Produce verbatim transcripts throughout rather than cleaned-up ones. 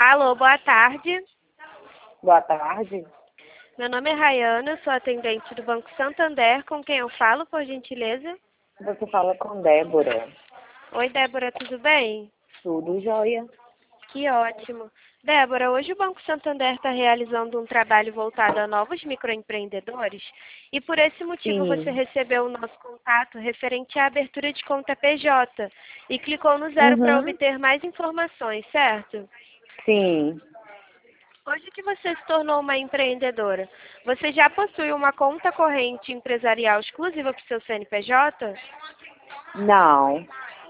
Alô, boa tarde. Boa tarde. Meu nome é Rayana, sou atendente do Banco Santander. Com quem eu falo, por gentileza? Você fala com Débora. Oi, Débora, tudo bem? Tudo jóia? Que ótimo. Débora, hoje o Banco Santander está realizando um trabalho voltado a novos microempreendedores e por esse motivo você Sim. recebeu o nosso contato referente à abertura de conta P J e clicou no zero para Uhum. obter mais informações, certo? Sim. Hoje que você se tornou uma empreendedora, você já possui uma conta corrente empresarial exclusiva para o seu C N P J? Não.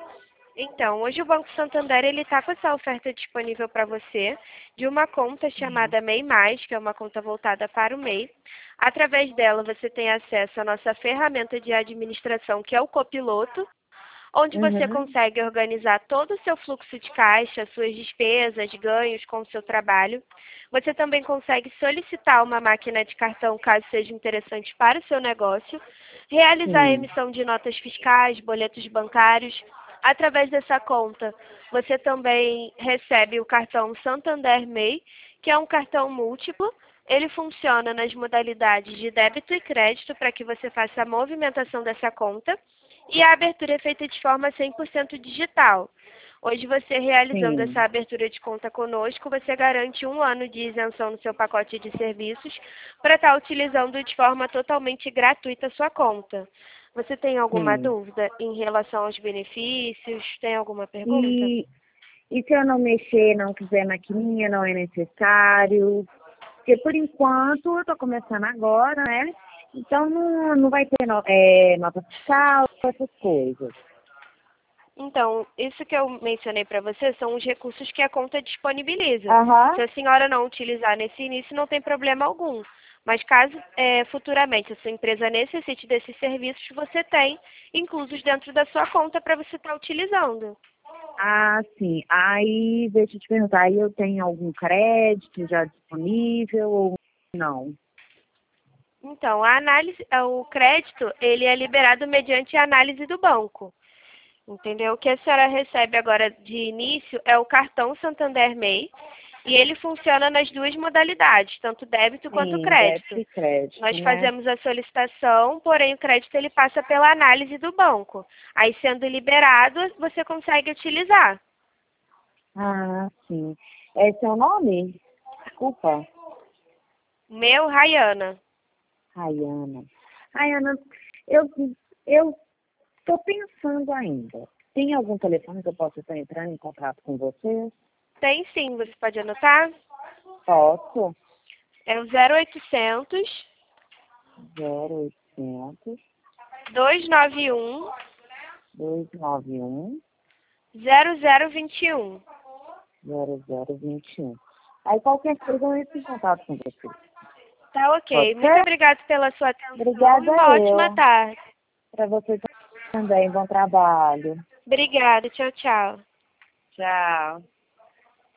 Então, hoje o Banco Santander ele está com essa oferta disponível para você de uma conta chamada MEI Mais, que é uma conta voltada para o MEI. Através dela você tem acesso à nossa ferramenta de administração, que é o Copiloto, onde você Uhum. consegue organizar todo o seu fluxo de caixa, suas despesas, ganhos com o seu trabalho. Você também consegue solicitar uma máquina de cartão, caso seja interessante para o seu negócio, realizar a Sim. emissão de notas fiscais, boletos bancários. Através dessa conta, você também recebe o cartão Santander MEI, que é um cartão múltiplo. Ele funciona nas modalidades de débito e crédito para que você faça a movimentação dessa conta. E a abertura é feita de forma cem por cento digital. Hoje, você realizando essa Sim. abertura de conta conosco, você garante um ano de isenção no seu pacote de serviços para estar utilizando de forma totalmente gratuita a sua conta. Você tem alguma Sim. dúvida em relação aos benefícios? Tem alguma pergunta? E, e se eu não mexer, não quiser maquininha, não é necessário? Porque por enquanto eu estou começando agora, né? Então não, não vai ter no, é, nota fiscal, essas coisas. Então, isso que eu mencionei para você são os recursos que a conta disponibiliza. Se Aham. a senhora não utilizar nesse início, não tem problema algum. Mas caso é, futuramente a sua empresa necessite desses serviços, você tem inclusos dentro da sua conta para você estar utilizando. Ah, sim. Aí, deixa eu te perguntar, aí eu tenho algum crédito já disponível ou não? Então, a análise, o crédito, ele é liberado mediante a análise do banco. Entendeu? O que a senhora recebe agora de início é o cartão Santander MEI e ele funciona nas duas modalidades, tanto débito quanto Sim, débito crédito. e crédito, Nós né? fazemos a solicitação, porém o crédito ele passa pela análise do banco. Aí, sendo liberado, você consegue utilizar. Ah, sim. É seu nome? Desculpa. Meu, Rayana. Rayana. Rayana, eu eu estou pensando ainda. Tem algum telefone que eu possa estar entrando em contato com você? Tem sim, você pode anotar? Posso? É o zero oitocentos, Zero oitocentos, dois nove um, dois nove um, zero zero dois um. zero zero dois um. Aí qualquer coisa eu entro em contato com você. Tá Pode ok. Muito ser? obrigada pela sua atenção e Obrigada uma ótima eu. tarde. Para você também. Bom trabalho. Obrigada. Tchau, tchau. Tchau.